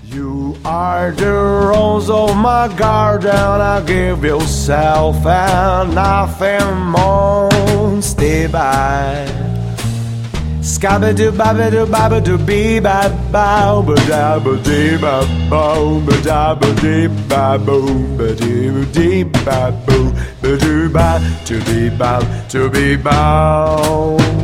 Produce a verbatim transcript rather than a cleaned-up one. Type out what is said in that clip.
You are the rose of my garden. I give yourself and nothing more. Stay by. Scabba-doo, babba-doo, babba-doo, bee-ba-bow, ba-da-ba-dee-ba-bow, ba-da-ba-dee-ba-bow, ba-dee-ba-dee-ba-bow, ba-doo-ba, to-be-bow, to-be-bow.